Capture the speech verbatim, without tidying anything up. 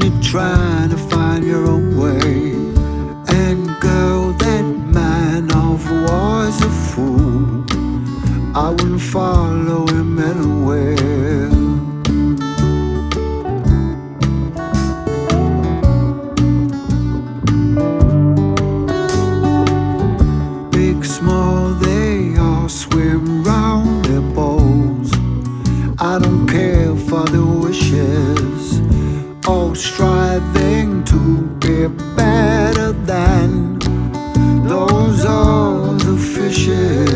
you're trying to find your own way. And girl, that man of war's a fool. I wouldn't follow him anywhere. Big, small, they all swim round their bowls. I don't care for the wishes, all striving to be better than those other fishes.